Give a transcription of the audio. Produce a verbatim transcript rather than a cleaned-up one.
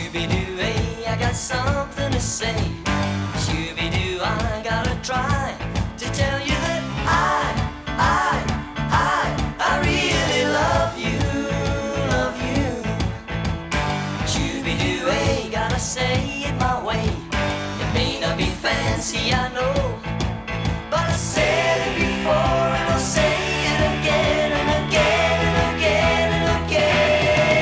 Shooby-doo, hey, I got something to say. Shooby-doo, I gotta try to tell you that I, I, I, I really love you, love you. Shooby-doo, hey, gotta say it my way. It may not be fancy, I know.